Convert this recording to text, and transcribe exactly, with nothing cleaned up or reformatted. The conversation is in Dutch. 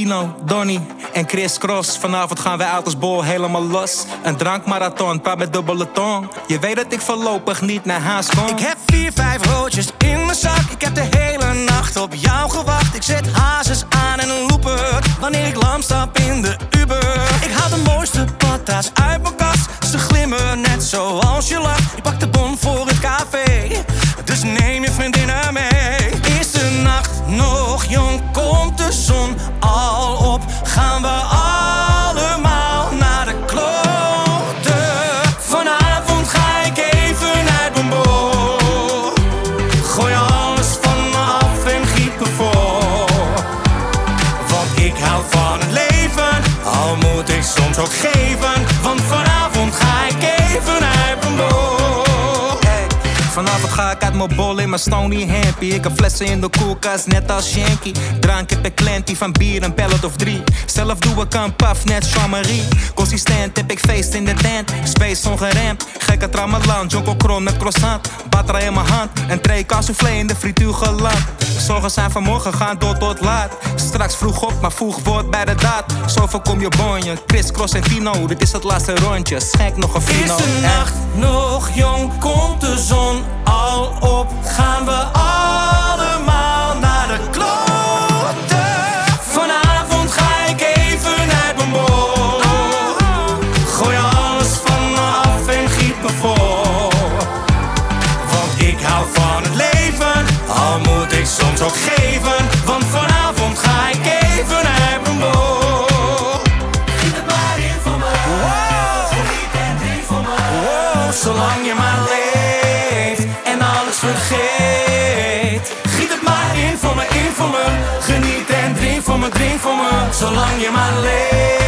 Tino, Donnie en Chris Cross. Vanavond gaan wij uit als bol helemaal los. Een drankmarathon, praat met dubbele tong. Je weet dat ik voorlopig niet naar huis kom. Ik heb vier, vijf roodjes in mijn zak. Ik heb de hele nacht op jou gewacht. Ik zet hazes aan en een looper wanneer ik lam stap in de Uber. Ik haal de mooiste patas uit mijn kast. Ze glimmen net zoals je lacht. Ik pak de bon voor het café, dus neem je vriendinnen mee. Is de nacht nog jong, komt de zon al op, gaan we allemaal naar de kloten. Vanavond ga ik even uit mijn bol. Gooi alles van me af en giet me vol. Want ik hou van het leven, al moet ik soms ook geven. Want vanavond ga ik even uit mijn bol. Vanavond ga ik uit mijn bol in mijn Stony Hampy. Ik heb flessen in de koelkast, net als Shanky. Drank heb ik klantie van bier, een pellet of drie. Zelf doe ik een puff, net Jean-Marie. Consistent heb ik feest in de tent. Space ongeremd, gekke tramalan. Jonko kron met croissant, batra in mijn hand. En tray cassoufflé in de frituur geland. Zorgen zijn vanmorgen, gaan door tot laat. Straks vroeg op, maar vroeg wordt bij de daad. Zo voorkom je bonje, Chris Cross en Tino. Dit is het laatste rondje, schenk nog een fino. Is de nacht nog jong, komt de zon al op, gaan we allemaal naar de kloten. Vanavond ga ik even uit mijn bol. Gooi alles van me af en giet me vol. Want ik hou van het leven, al moet ik soms ook geven. Want vanavond ga ik even uit mijn bol. Giet het maar in voor me, wow. Geniet en drink voor me, wow. Zolang je maar leeft en alles vergeet. Giet het maar in voor me, in voor me. Geniet en drink voor me, drink voor me. Zolang je maar leeft.